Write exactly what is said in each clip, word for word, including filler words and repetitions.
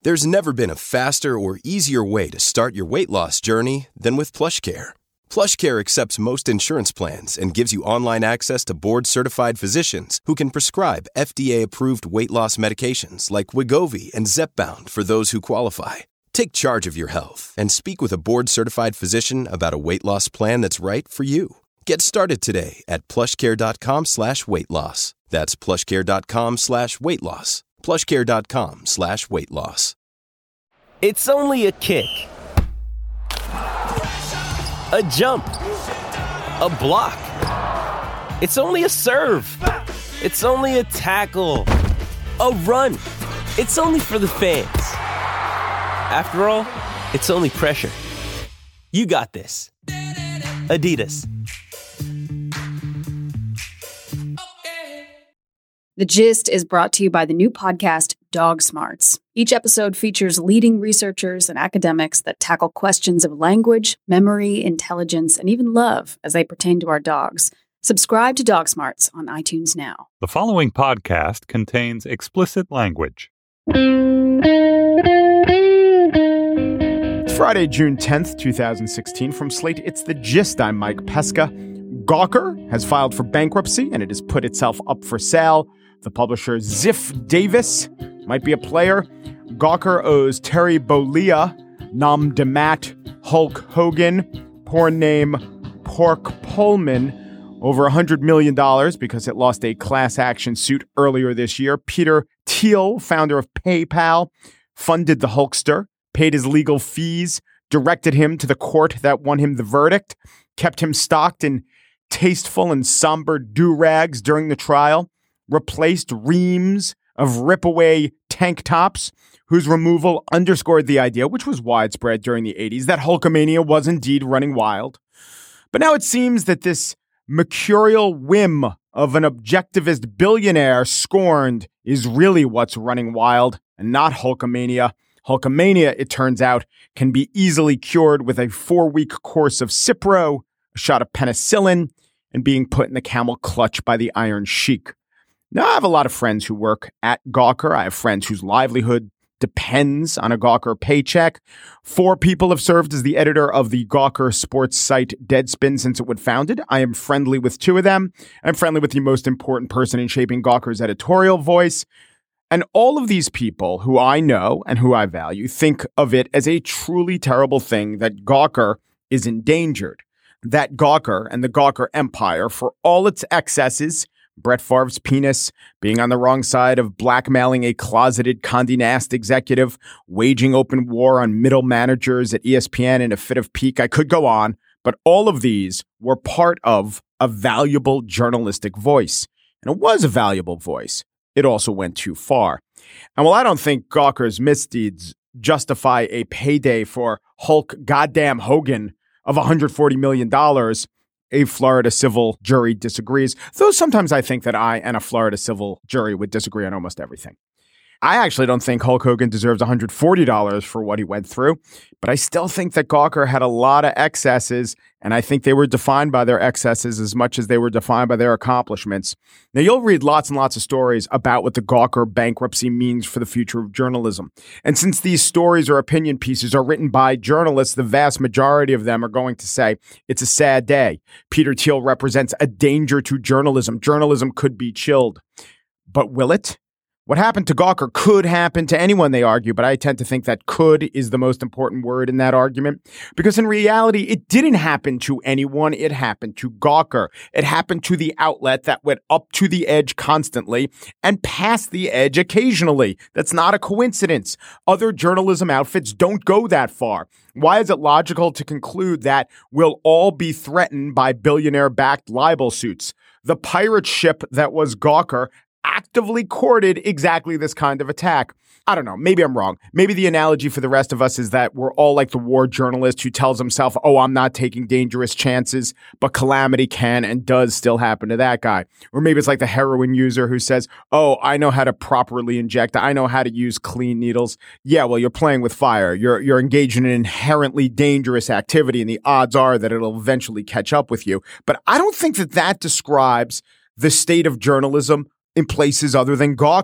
There's never been a faster or easier way to start your weight loss journey than with PlushCare. PlushCare accepts most insurance plans and gives you online access to board-certified physicians who can prescribe F D A-approved weight loss medications like Wegovy and Zepbound for those who qualify. Take charge of your health and speak with a board-certified physician about a weight loss plan that's right for you. Get started today at plushcare.com slash weight loss. That's plushcare.com slash weight loss. plushcare.com slash weight loss. It's only a kick. A jump. A block. It's only a serve. It's only a tackle. A run. It's only for the fans. After all, it's only pressure. You got this. Adidas. The Gist is brought to you by the new podcast, Dog Smarts. Each episode features leading researchers and academics that tackle questions of language, memory, intelligence, and even love as they pertain to our dogs. Subscribe to Dog Smarts on iTunes now. The following podcast contains explicit language. It's Friday, June tenth, twenty sixteen. From Slate, it's The Gist. I'm Mike Pesca. Gawker has filed for bankruptcy, and it has put itself up for sale. The publisher Ziff Davis might be a player. Gawker owes Terry Bollea, Nam Demat, Hulk Hogan, porn name Pork Pullman, over one hundred million dollars because it lost a class action suit earlier this year. Peter Thiel, founder of PayPal, funded the Hulkster, paid his legal fees, directed him to the court that won him the verdict, kept him stocked in tasteful and somber do-rags during the trial, replaced reams of rip-away tank tops, whose removal underscored the idea, which was widespread during the eighties, that Hulkamania was indeed running wild. But now it seems that this mercurial whim of an objectivist billionaire scorned is really what's running wild, and not Hulkamania. Hulkamania, it turns out, can be easily cured with a four-week course of Cipro, a shot of penicillin, and being put in the camel clutch by the Iron Sheik. Now, I have a lot of friends who work at Gawker. I have friends whose livelihood depends on a Gawker paycheck. Four people have served as the editor of the Gawker sports site Deadspin since it was founded. I am friendly with two of them. I'm friendly with the most important person in shaping Gawker's editorial voice. And all of these people who I know and who I value think of it as a truly terrible thing that Gawker is endangered. That Gawker and the Gawker empire, for all its excesses, Brett Favre's penis, being on the wrong side of blackmailing a closeted Condé Nast executive, waging open war on middle managers at E S P N in a fit of pique, I could go on, but all of these were part of a valuable journalistic voice. And it was a valuable voice. It also went too far. And while I don't think Gawker's misdeeds justify a payday for Hulk goddamn Hogan of one hundred forty million dollars, a Florida civil jury disagrees, though sometimes I think that I and a Florida civil jury would disagree on almost everything. I actually don't think Hulk Hogan deserves one hundred forty dollars for what he went through, but I still think that Gawker had a lot of excesses, and I think they were defined by their excesses as much as they were defined by their accomplishments. Now, you'll read lots and lots of stories about what the Gawker bankruptcy means for the future of journalism. And since these stories or opinion pieces are written by journalists, the vast majority of them are going to say it's a sad day. Peter Thiel represents a danger to journalism. Journalism could be chilled. But will it? What happened to Gawker could happen to anyone, they argue, but I tend to think that could is the most important word in that argument, because in reality, it didn't happen to anyone. It happened to Gawker. It happened to the outlet that went up to the edge constantly and past the edge occasionally. That's not a coincidence. Other journalism outfits don't go that far. Why is it logical to conclude that we'll all be threatened by billionaire-backed libel suits? The pirate ship that was Gawker actively courted exactly this kind of attack. I don't know. Maybe I'm wrong. Maybe the analogy for the rest of us is that we're all like the war journalist who tells himself, oh, I'm not taking dangerous chances, but calamity can and does still happen to that guy. Or maybe it's like the heroin user who says, oh, I know how to properly inject. I know how to use clean needles. Yeah, well, you're playing with fire. You're, you're engaged in an inherently dangerous activity, and the odds are that it'll eventually catch up with you. But I don't think that that describes the state of journalism in places other than Gawker.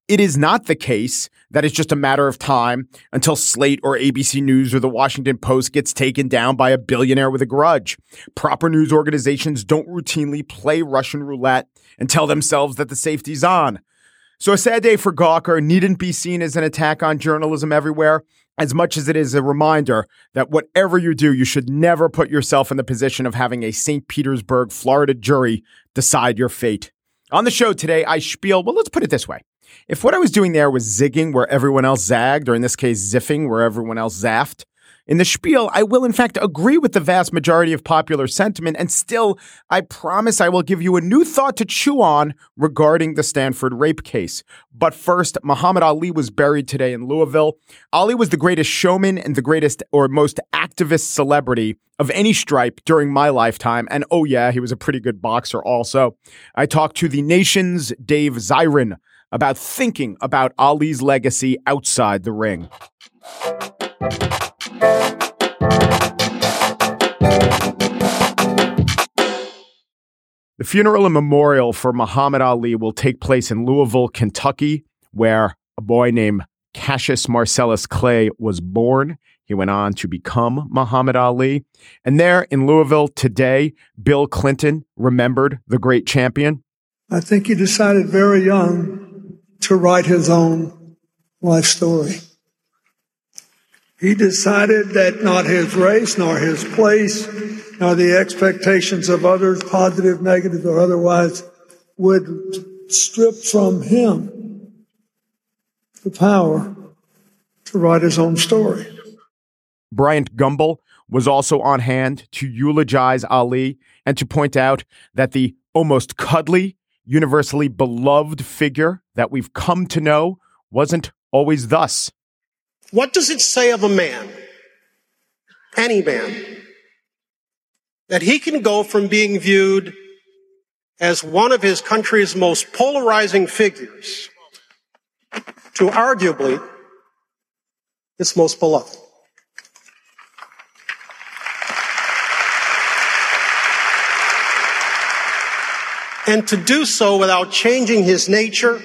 It is not the case that it's just a matter of time until Slate or A B C News or the Washington Post gets taken down by a billionaire with a grudge. Proper news organizations don't routinely play Russian roulette and tell themselves that the safety's on. So a sad day for Gawker needn't be seen as an attack on journalism everywhere, as much as it is a reminder that whatever you do, you should never put yourself in the position of having a Saint Petersburg, Florida jury decide your fate. On the show today, I spiel, well, let's put it this way. If what I was doing there was zigging where everyone else zagged, or in this case, ziffing where everyone else zaffed, in the spiel, I will in fact agree with the vast majority of popular sentiment, and still, I promise I will give you a new thought to chew on regarding the Stanford rape case. But first, Muhammad Ali was buried today in Louisville. Ali was the greatest showman and the greatest or most activist celebrity of any stripe during my lifetime. And oh yeah, he was a pretty good boxer also. I talked to the Nation's Dave Zirin about thinking about Ali's legacy outside the ring. The funeral and memorial for Muhammad Ali will take place in Louisville, Kentucky, where a boy named Cassius Marcellus Clay was born. He went on to become Muhammad Ali. And there in Louisville today, Bill Clinton remembered the great champion. I think he decided very young to write his own life story. He decided that not his race, nor his place, nor the expectations of others, positive, negative, or otherwise, would strip from him the power to write his own story. Bryant Gumbel was also on hand to eulogize Ali and to point out that the almost cuddly, universally beloved figure that we've come to know wasn't always thus. What does it say of a man, any man, that he can go from being viewed as one of his country's most polarizing figures to arguably its most beloved? And to do so without changing his nature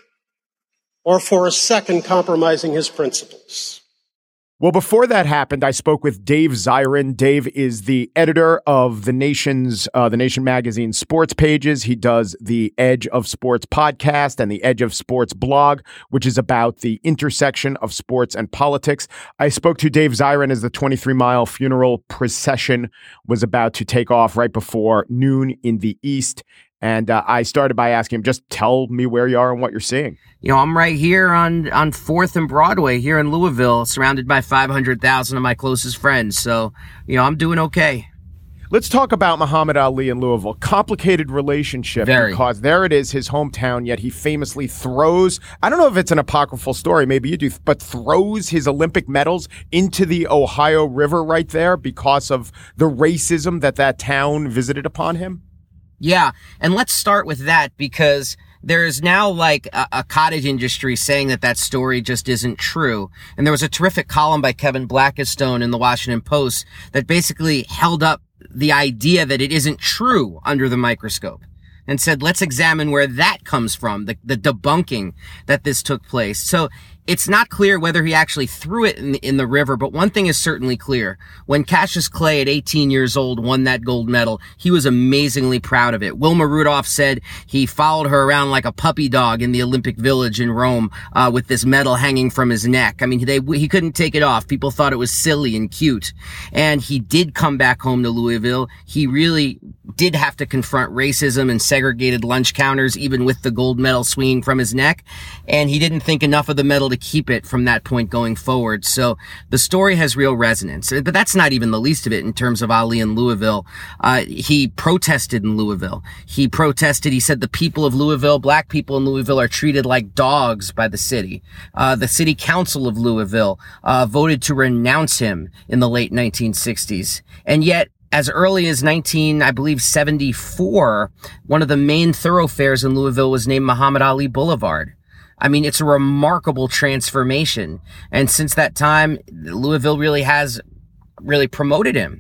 or for a second compromising his principles. Well, before that happened, I spoke with Dave Zirin. Dave is the editor of the Nation's, uh, the Nation magazine sports pages. He does the Edge of Sports podcast and the Edge of Sports blog, which is about the intersection of sports and politics. I spoke to Dave Zirin as the twenty-three mile funeral procession was about to take off right before noon in the East. And uh, I started by asking him, just tell me where you are and what you're seeing. You know, I'm right here on, on fourth and Broadway here in Louisville, surrounded by five hundred thousand of my closest friends. So, you know, I'm doing okay. Let's talk about Muhammad Ali in Louisville. Complicated relationship. Very. Because there it is, his hometown, yet he famously throws, I don't know if it's an apocryphal story, maybe you do, but throws his Olympic medals into the Ohio River right there because of the racism that that town visited upon him. Yeah, and let's start with that because there is now like a, a cottage industry saying that that story just isn't true. And there was a terrific column by Kevin Blackistone in the Washington Post that basically held up the idea that it isn't true under the microscope and said, let's examine where that comes from, the, the debunking that this took place. So it's not clear whether he actually threw it in the, in the river, but one thing is certainly clear. When Cassius Clay at eighteen years old won that gold medal, he was amazingly proud of it. Wilma Rudolph said he followed her around like a puppy dog in the Olympic Village in Rome, uh, with this medal hanging from his neck. I mean, they, he couldn't take it off. People thought it was silly and cute. And he did come back home to Louisville. He really did have to confront racism and segregated lunch counters, even with the gold medal swinging from his neck. And he didn't think enough of the medal to keep it from that point going forward. So the story has real resonance, but that's not even the least of it in terms of Ali in Louisville. Uh, he protested in Louisville. He protested. He said the people of Louisville, black people in Louisville, are treated like dogs by the city. Uh, the city council of Louisville, uh, voted to renounce him in the late nineteen sixties. And yet, as early as nineteen, I believe, seventy-four, one of the main thoroughfares in Louisville was named Muhammad Ali Boulevard. I mean, it's a remarkable transformation. And since that time, Louisville really has really promoted him.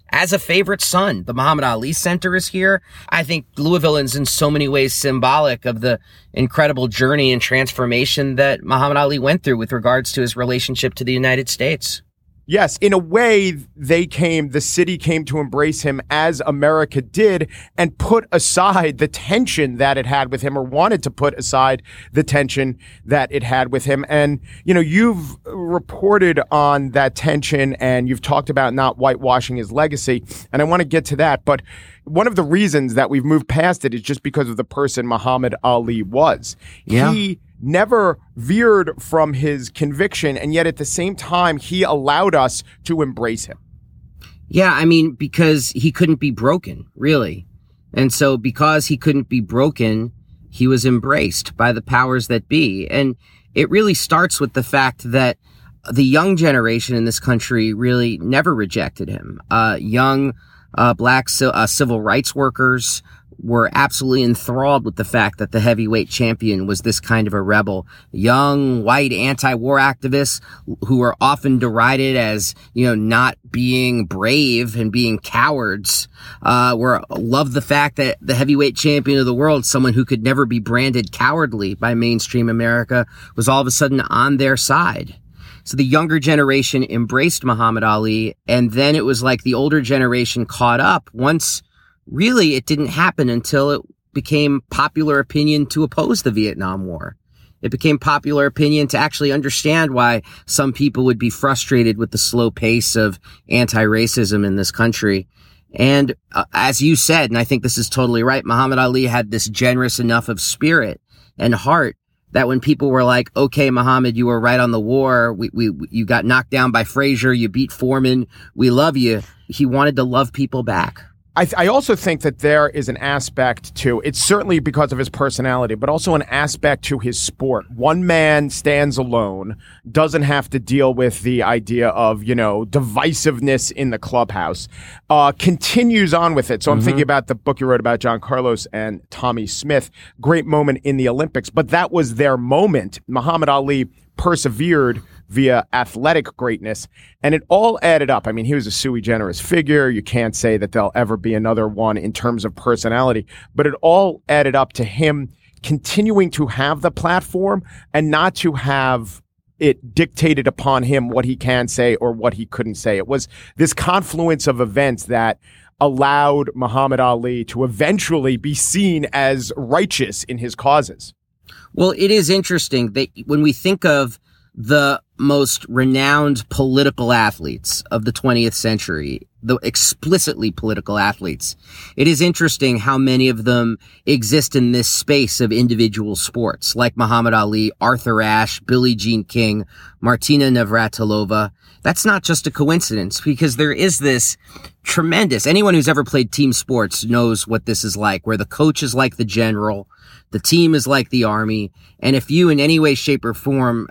as a favorite son. The Muhammad Ali Center is here. I think Louisville is in so many ways symbolic of the incredible journey and transformation that Muhammad Ali went through with regards to his relationship to the United States. Yes, in a way, they came, the city came to embrace him as America did and put aside the tension that it had with him, or wanted to put aside the tension that it had with him. And, you know, you've reported on that tension and you've talked about not whitewashing his legacy. And I want to get to that. But one of the reasons that we've moved past it is just because of the person Muhammad Ali was. Yeah. He never veered from his conviction, and yet at the same time, he allowed us to embrace him. Yeah, I mean, because he couldn't be broken, really. And so because he couldn't be broken, he was embraced by the powers that be. And it really starts with the fact that the young generation in this country really never rejected him. Uh, young uh, black c- uh, civil rights workers were absolutely enthralled with the fact that the heavyweight champion was this kind of a rebel. Young, white, anti-war activists who were often derided as, you know, not being brave and being cowards, uh, were, loved the fact that the heavyweight champion of the world, someone who could never be branded cowardly by mainstream America, was all of a sudden on their side. So the younger generation embraced Muhammad Ali, and then it was like the older generation caught up once. Really, it didn't happen until it became popular opinion to oppose the Vietnam War. It became popular opinion to actually understand why some people would be frustrated with the slow pace of anti-racism in this country. And uh, as you said, and I think this is totally right, Muhammad Ali had this generous enough of spirit and heart that when people were like, okay, Muhammad, you were right on the war. We, we, you got knocked down by Frazier. You beat Foreman. We love you. He wanted to love people back. I, th- I also think that there is an aspect to, it's certainly because of his personality, but also an aspect to his sport. One man stands alone, doesn't have to deal with the idea of, you know, divisiveness in the clubhouse, uh, continues on with it. So I'm mm-hmm. thinking about the book you wrote about John Carlos and Tommy Smith. Great moment in the Olympics, but that was their moment. Muhammad Ali persevered via athletic greatness, and it all added up. I mean, he was a sui generis figure. You can't say that there'll ever be another one in terms of personality, but it all added up to him continuing to have the platform and not to have it dictated upon him what he can say or what he couldn't say. It was this confluence of events that allowed Muhammad Ali to eventually be seen as righteous in his causes. Well, it is interesting that when we think of the most renowned political athletes of the twentieth century, the explicitly political athletes, it is interesting how many of them exist in this space of individual sports, like Muhammad Ali, Arthur Ashe, Billie Jean King, Martina Navratilova. That's not just a coincidence, because there is this tremendous, anyone who's ever played team sports knows what this is like, where the coach is like the general, the team is like the army, and if you in any way, shape, or form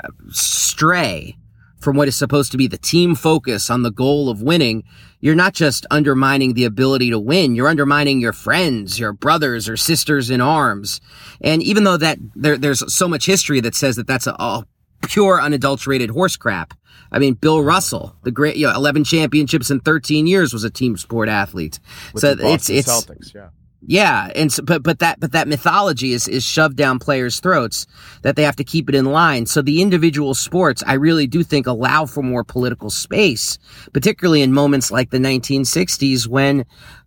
stray from what is supposed to be the team focus on the goal of winning, you're not just undermining the ability to win, you're undermining your friends, your brothers or sisters in arms. And even though that there, there's so much history that says that that's a, a pure, unadulterated horse crap. I mean, Bill Russell, the great, you know, eleven championships in thirteen years, was a team sport athlete. With so the Boston it's it's Celtics, yeah. Yeah, and so, but but that but that mythology is is shoved down players' throats that they have to keep it in line. So the individual sports, I really do think, allow for more political space, particularly in moments like the nineteen sixties when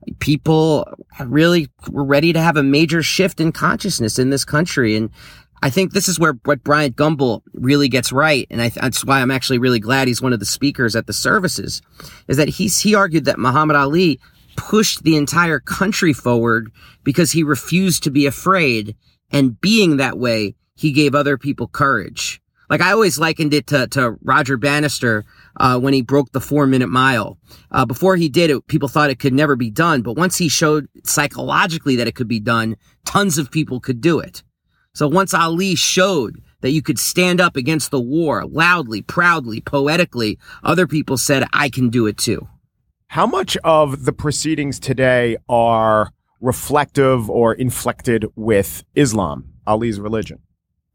people really were ready to have a major shift in consciousness in this country. And I think this is where what Bryant Gumbel really gets right, and I, that's why I'm actually really glad he's one of the speakers at the services, is that he's he argued that Muhammad Ali pushed the entire country forward because he refused to be afraid, and being that way, he gave other people courage. Like, I always likened it to, to Roger Bannister uh, when he broke the four-minute mile. Uh, before he did it, people thought it could never be done, but once he showed psychologically that it could be done, tons of people could do it. So once Ali showed that you could stand up against the war loudly, proudly, poetically, other people said, I can do it too. How much of the proceedings today are reflective or inflected with Islam, Ali's religion?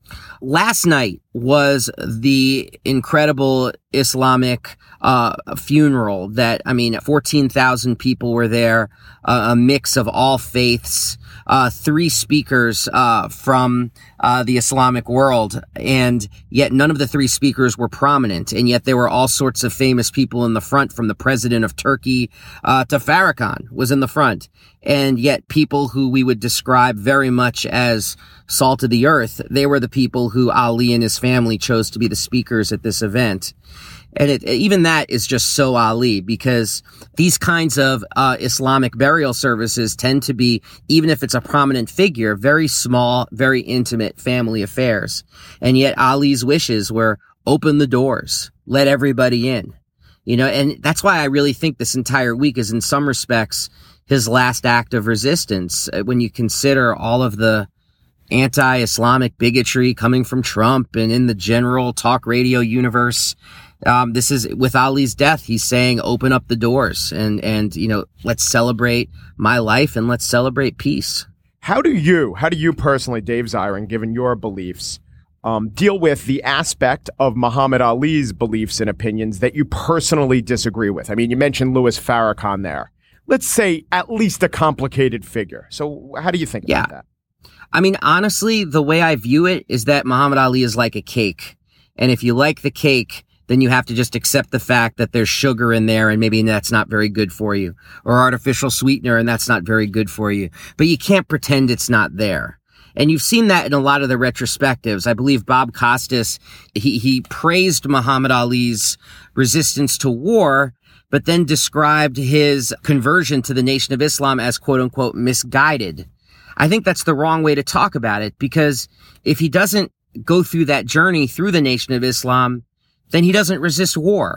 Last night was the incredible Islamic uh funeral that, I mean, fourteen thousand people were there, uh, a mix of all faiths, uh three speakers uh from uh the Islamic world, and yet none of the three speakers were prominent, and yet there were all sorts of famous people in the front, from the president of Turkey uh to Farrakhan was in the front, and yet people who we would describe very much as salt of the earth, they were the people who Ali and his family chose to be the speakers at this event. And it, even that is just so Ali, because these kinds of uh Islamic burial services tend to be, even if it's a prominent figure, very small, very intimate family affairs. And yet Ali's wishes were open the doors, let everybody in. You know, and that's why I really think this entire week is in some respects his last act of resistance, when you consider all of the anti-Islamic bigotry coming from Trump and in the general talk radio universe. Um, this is, with Ali's death, he's saying, open up the doors and, and, you know, let's celebrate my life and let's celebrate peace. How do you, how do you personally, Dave Zirin, given your beliefs, um, deal with the aspect of Muhammad Ali's beliefs and opinions that you personally disagree with? I mean, you mentioned Louis Farrakhan there. Let's say at least a complicated figure. So how do you think yeah. about that? I mean, honestly, the way I view it is that Muhammad Ali is like a cake. And if you like the cake, then you have to just accept the fact that there's sugar in there and maybe that's not very good for you, or artificial sweetener and that's not very good for you. But you can't pretend it's not there. And you've seen that in a lot of the retrospectives. I believe Bob Costas, he, he praised Muhammad Ali's resistance to war, but then described his conversion to the Nation of Islam as quote unquote misguided. I think that's the wrong way to talk about it, because if he doesn't go through that journey through the Nation of Islam, then he doesn't resist war.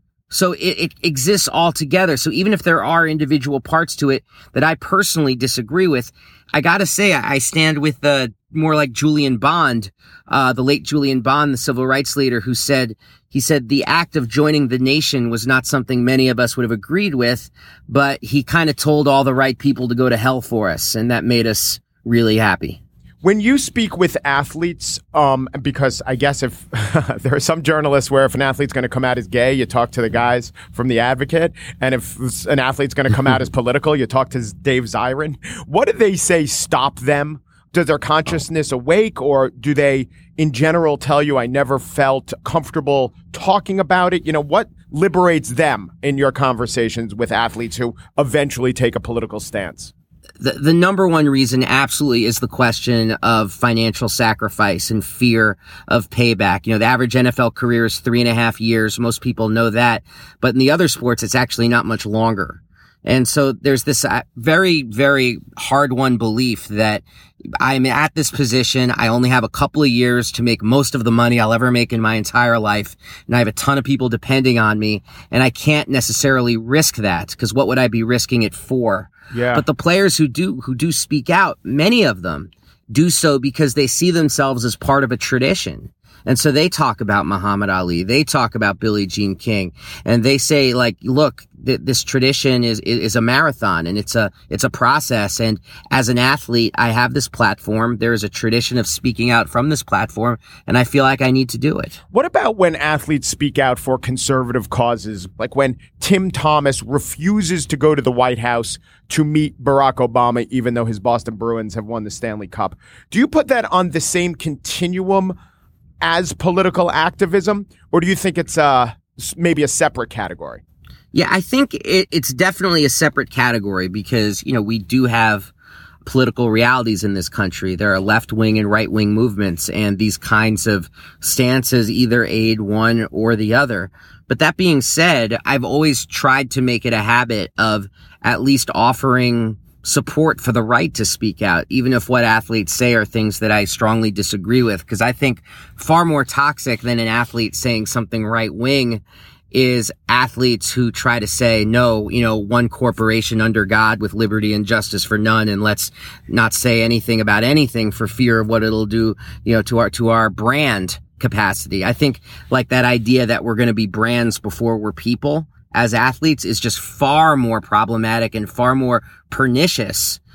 So it, it exists all together. So even if there are individual parts to it that I personally disagree with, I gotta say I stand with uh, more like Julian Bond, uh, the late Julian Bond, the civil rights leader, who said, he said the act of joining the nation was not something many of us would have agreed with, but he kind of told all the right people to go to hell for us, and that made us really happy. When you speak with athletes, um, because I guess if there are some journalists where if an athlete's going to come out as gay, you talk to the guys from The Advocate. And if an athlete's going to come out as political, you talk to Dave Zirin. What do they say stop them? Does their consciousness awake, or do they in general tell you, I never felt comfortable talking about it? You know, what liberates them in your conversations with athletes who eventually take a political stance? The, the number one reason absolutely is the question of financial sacrifice and fear of payback. You know, the average N F L career is three and a half years. Most people know that. But in the other sports, it's actually not much longer. And so there's this very, very hard-won belief that I'm at this position. I only have a couple of years to make most of the money I'll ever make in my entire life. And I have a ton of people depending on me. And I can't necessarily risk that, because what would I be risking it for? Yeah. But the players who do, who do speak out, many of them do so because they see themselves as part of a tradition. And so they talk about Muhammad Ali. They talk about Billie Jean King, and they say, like, look, th- this tradition is, is a marathon, and it's a, it's a process. And as an athlete, I have this platform. There is a tradition of speaking out from this platform, and I feel like I need to do it. What about when athletes speak out for conservative causes? Like when Tim Thomas refuses to go to the White House to meet Barack Obama, even though his Boston Bruins have won the Stanley Cup. Do you put that on the same continuum as political activism, or do you think it's uh, maybe a separate category? Yeah, I think it, it's definitely a separate category because, you know, we do have political realities in this country. There are left-wing and right-wing movements, and these kinds of stances either aid one or the other. But that being said, I've always tried to make it a habit of at least offering support for the right to speak out, even if what athletes say are things that I strongly disagree with, because I think far more toxic than an athlete saying something right-wing is athletes who try to say, no, you know, one corporation under God with liberty and justice for none, and let's not say anything about anything for fear of what it'll do, you know, to our, to our brand capacity. I think like that idea that we're going to be brands before we're people as athletes is just far more problematic and far more pernicious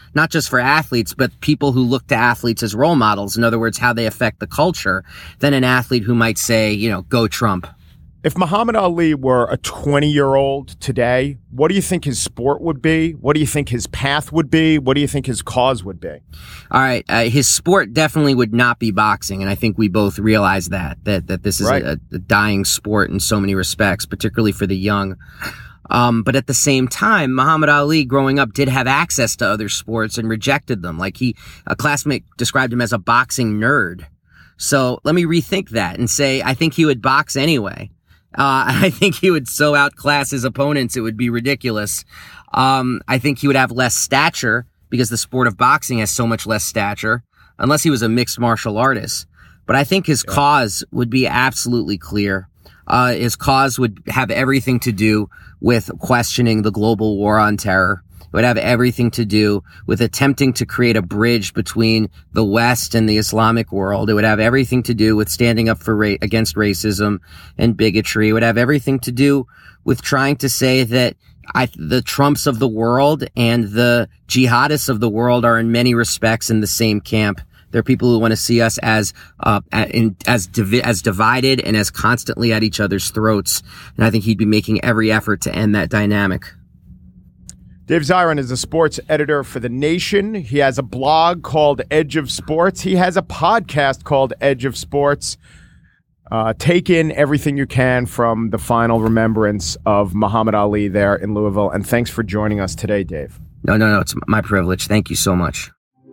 not just for athletes, but people who look to athletes as role models. In other words, how they affect the culture, than an athlete who might say, you know, go Trump. If Muhammad Ali were a twenty-year-old today, what do you think his sport would be? What do you think his path would be? What do you think his cause would be? All right. Uh, his sport definitely would not be boxing. And I think we both realize that, that, that this is right. a, a dying sport in so many respects, particularly for the young. Um, but at the same time, Muhammad Ali growing up did have access to other sports and rejected them. Like he, a classmate described him as a boxing nerd. So let me rethink that and say, I think he would box anyway. Uh, I think he would so outclass his opponents, it would be ridiculous. Um, I think he would have less stature because the sport of boxing has so much less stature, unless he was a mixed martial artist. But I think his yeah. cause would be absolutely clear. Uh, his cause would have everything to do with questioning the global war on terror. It would have everything to do with attempting to create a bridge between the West and the Islamic world. It would have everything to do with standing up for ra- against racism and bigotry. It would have everything to do with trying to say that I, the Trumps of the world and the jihadists of the world are in many respects in the same camp. There are people who want to see us as uh, in, as divi- as divided and as constantly at each other's throats. And I think he'd be making every effort to end that dynamic. Dave Zirin is a sports editor for The Nation. He has a blog called Edge of Sports. He has a podcast called Edge of Sports. Uh, take in everything you can from the final remembrance of Muhammad Ali there in Louisville. And thanks for joining us today, Dave. No, no, no. It's my privilege. Thank you so much.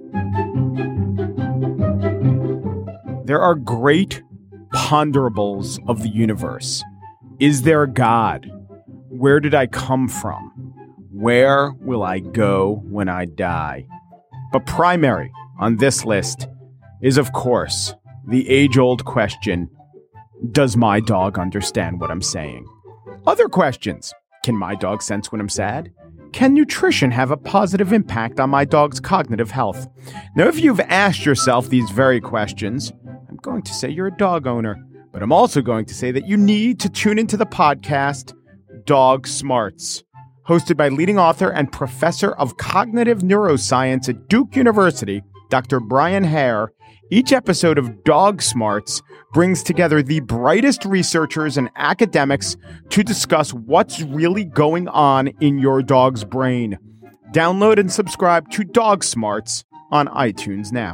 There are great ponderables of the universe. Is there a God? Where did I come from? Where will I go when I die? But primary on this list is, of course, the age-old question, does my dog understand what I'm saying? Other questions, can my dog sense when I'm sad? Can nutrition have a positive impact on my dog's cognitive health? Now, if you've asked yourself these very questions, I'm going to say you're a dog owner, but I'm also going to say that you need to tune into the podcast Dog Smarts, hosted by leading author and professor of cognitive neuroscience at Duke University, Doctor Brian Hare. Each episode of Dog Smarts brings together the brightest researchers and academics to discuss what's really going on in your dog's brain. Download and subscribe to Dog Smarts on iTunes now.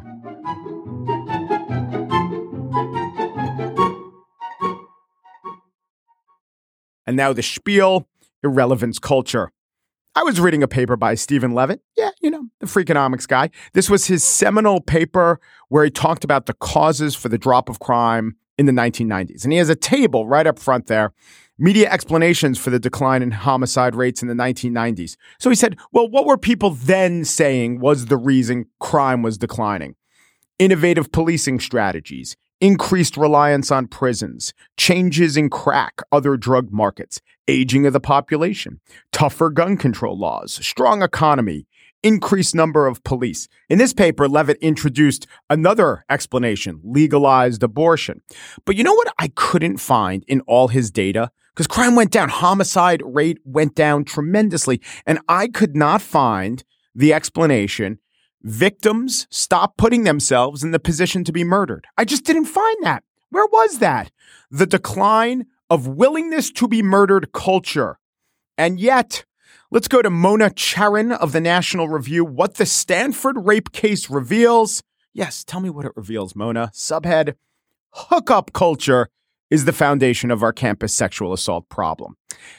And now the spiel. Irrelevance culture. I was reading a paper by Stephen Levitt. Yeah, you know, the Freakonomics guy. This was his seminal paper where he talked about the causes for the drop of crime in the nineteen nineties. And he has a table right up front there, media explanations for the decline in homicide rates in the nineteen nineties. So he said, well, what were people then saying was the reason crime was declining? Innovative policing strategies, increased reliance on prisons, changes in crack, other drug markets, aging of the population, tougher gun control laws, strong economy, increased number of police. In this paper, Levitt introduced another explanation, legalized abortion. But you know what I couldn't find in all his data? Because crime went down, homicide rate went down tremendously, and I could not find the explanation victims stop putting themselves in the position to be murdered. I just didn't find that. Where was that? The decline of willingness to be murdered culture. And yet, let's go to Mona Charen of the National Review. What the Stanford rape case reveals. Yes, tell me what it reveals, Mona. Subhead, hookup culture is the foundation of our campus sexual assault problem.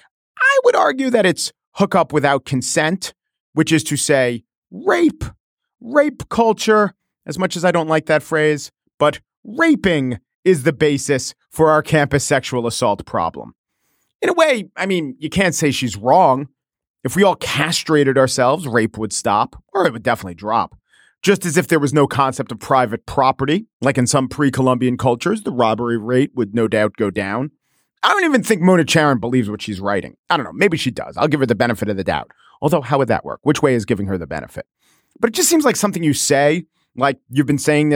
I would argue that it's hookup without consent, which is to say rape. Rape culture, as much as I don't like that phrase, but raping is the basis for our campus sexual assault problem. In a way, I mean, you can't say she's wrong. If we all castrated ourselves, rape would stop, or it would definitely drop. Just as if there was no concept of private property, like in some pre-Columbian cultures, the robbery rate would no doubt go down. I don't even think Mona Charen believes what she's writing. I don't know. Maybe she does. I'll give her the benefit of the doubt. Although, how would that work? Which way is giving her the benefit? But it just seems like something you say, like you've been saying this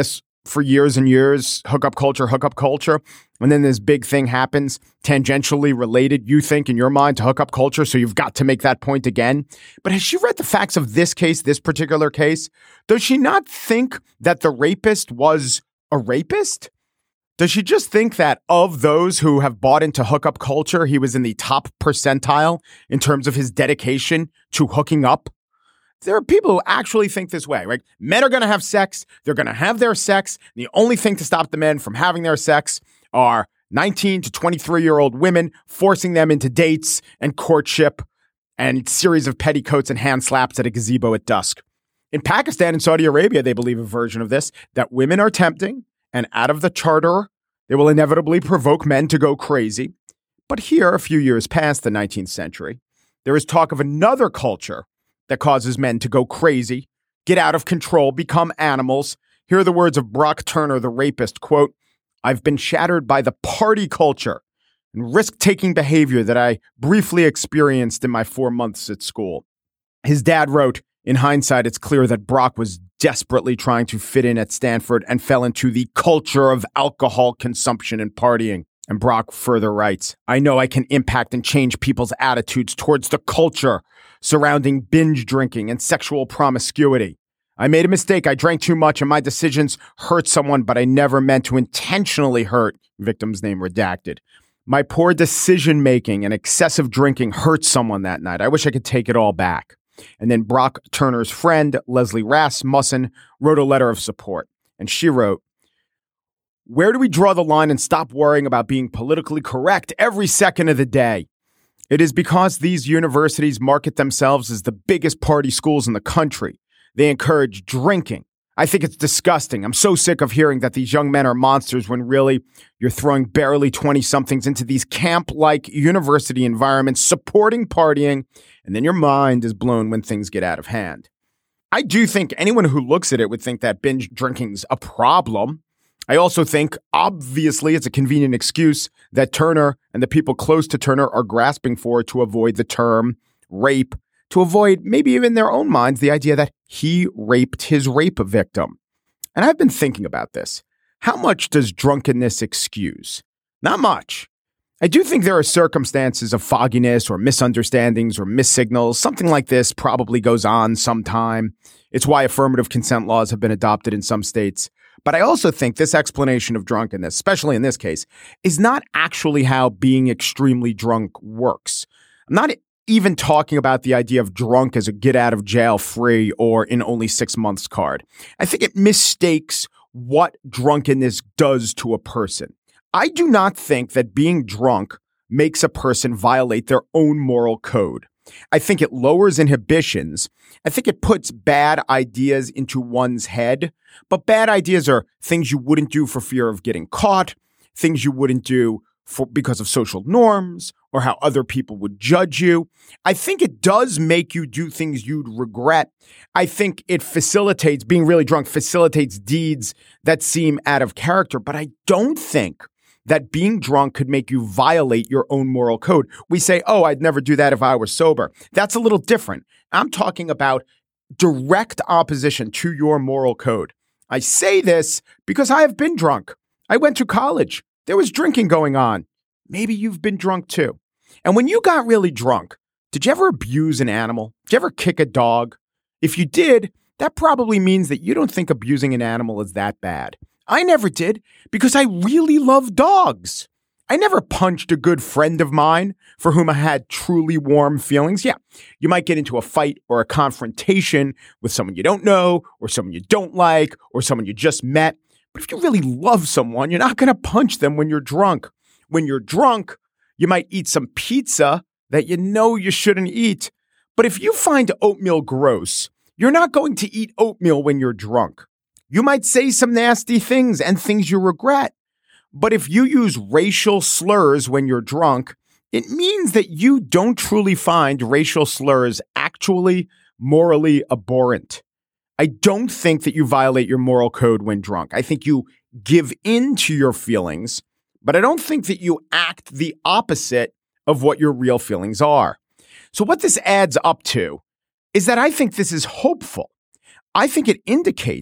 for years and years, hookup culture, hookup culture. And then this big thing happens, tangentially related, you think, in your mind, to hookup culture. So you've got to make that point again. But has she read the facts of this case, this particular case? Does she not think that the rapist was a rapist? Does she just think that of those who have bought into hookup culture, he was in the top percentile in terms of his dedication to hooking up? There are people who actually think this way, right? Men are going to have sex. They're going to have their sex. The only thing to stop the men from having their sex are nineteen to twenty-three-year-old women forcing them into dates and courtship and series of petticoats and hand slaps at a gazebo at dusk. In Pakistan and Saudi Arabia, they believe a version of this, that women are tempting, and out of the charter, they will inevitably provoke men to go crazy. But here, a few years past the nineteenth century, there is talk of another culture that causes men to go crazy, get out of control, become animals. Here are the words of Brock Turner, the rapist, quote, "I've been shattered by the party culture and risk-taking behavior that I briefly experienced in my four months at school." His dad wrote, "In hindsight, it's clear that Brock was desperately trying to fit in at Stanford and fell into the culture of alcohol consumption and partying." And Brock further writes, "I know I can impact and change people's attitudes towards the culture surrounding binge drinking and sexual promiscuity. I made a mistake. I drank too much and my decisions hurt someone, but I never meant to intentionally hurt," victim's name redacted. "My poor decision-making and excessive drinking hurt someone that night. I wish I could take it all back." And then Brock Turner's friend, Leslie Rasmussen, wrote a letter of support. And she wrote, "Where do we draw the line and stop worrying about being politically correct every second of the day? It is because these universities market themselves as the biggest party schools in the country. They encourage drinking. I think it's disgusting. I'm so sick of hearing that these young men are monsters when really you're throwing barely twenty-somethings into these camp-like university environments, supporting partying, and then your mind is blown when things get out of hand." I do think anyone who looks at it would think that binge drinking's a problem. I also think, obviously, it's a convenient excuse that Turner and the people close to Turner are grasping for to avoid the term rape, to avoid maybe even in their own minds the idea that he raped his rape victim. And I've been thinking about this. How much does drunkenness excuse? Not much. I do think there are circumstances of fogginess or misunderstandings or missignals. Something like this probably goes on sometime. It's why affirmative consent laws have been adopted in some states. But I also think this explanation of drunkenness, especially in this case, is not actually how being extremely drunk works. I'm not even talking about the idea of drunk as a get out of jail free or in only six months card. I think it mistakes what drunkenness does to a person. I do not think that being drunk makes a person violate their own moral code. I think it lowers inhibitions. I think it puts bad ideas into one's head, but bad ideas are things you wouldn't do for fear of getting caught, things you wouldn't do for because of social norms or how other people would judge you. I think it does make you do things you'd regret. I think it facilitates, being really drunk facilitates deeds that seem out of character, but I don't think that being drunk could make you violate your own moral code. We say, oh, I'd never do that if I was sober. That's a little different. I'm talking about direct opposition to your moral code. I say this because I have been drunk. I went to college. There was drinking going on. Maybe you've been drunk too. And when you got really drunk, did you ever abuse an animal? Did you ever kick a dog? If you did, that probably means that you don't think abusing an animal is that bad. I never did because I really love dogs. I never punched a good friend of mine for whom I had truly warm feelings. Yeah, you might get into a fight or a confrontation with someone you don't know or someone you don't like or someone you just met. But if you really love someone, you're not going to punch them when you're drunk. When you're drunk, you might eat some pizza that you know you shouldn't eat. But if you find oatmeal gross, you're not going to eat oatmeal when you're drunk. You might say some nasty things and things you regret. But if you use racial slurs when you're drunk, it means that you don't truly find racial slurs actually morally abhorrent. I don't think that you violate your moral code when drunk. I think you give in to your feelings, but I don't think that you act the opposite of what your real feelings are. So what this adds up to is that I think this is hopeful. I think it indicates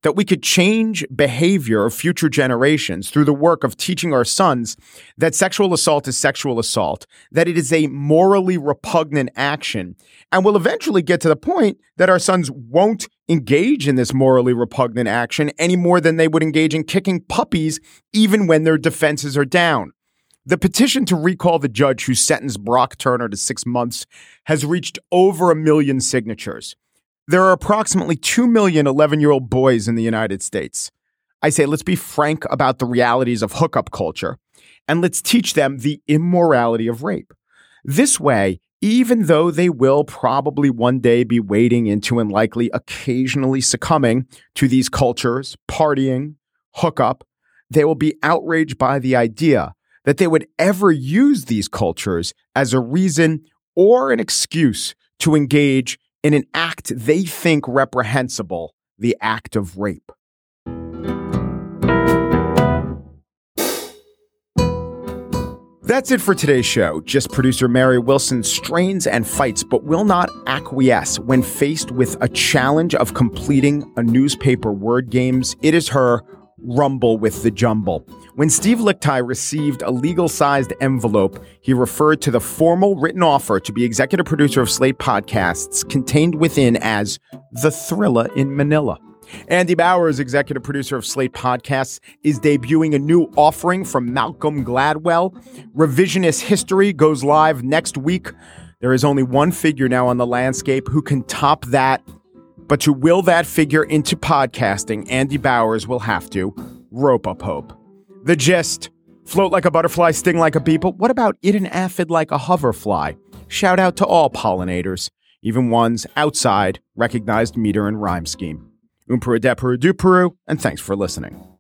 that we could change behavior of future generations through the work of teaching our sons that sexual assault is sexual assault, that it is a morally repugnant action, and we'll eventually get to the point that our sons won't engage in this morally repugnant action any more than they would engage in kicking puppies even when their defenses are down. The petition to recall the judge who sentenced Brock Turner to six months has reached over a million signatures. There are approximately two million eleven-year-old boys in the United States. I say let's be frank about the realities of hookup culture, and let's teach them the immorality of rape. This way, even though they will probably one day be wading into and likely occasionally succumbing to these cultures, partying, hookup, they will be outraged by the idea that they would ever use these cultures as a reason or an excuse to engage in an act they think reprehensible, the act of rape. That's it for today's show. Just producer Mary Wilson strains and fights, but will not acquiesce when faced with a challenge of completing a newspaper word games. It is her rumble with the jumble. When Steve Lickteig received a legal-sized envelope, he referred to the formal written offer to be executive producer of Slate Podcasts contained within as the Thriller in Manila. Andy Bowers, executive producer of Slate Podcasts, is debuting a new offering from Malcolm Gladwell. Revisionist History goes live next week. There is only one figure now on the landscape who can top that. But to will that figure into podcasting, Andy Bowers will have to rope up hope. The gist: float like a butterfly, sting like a bee, but what about eat an aphid like a hoverfly? Shout out to all pollinators, even ones outside recognized meter and rhyme scheme. Umperu depuru duperu, and thanks for listening.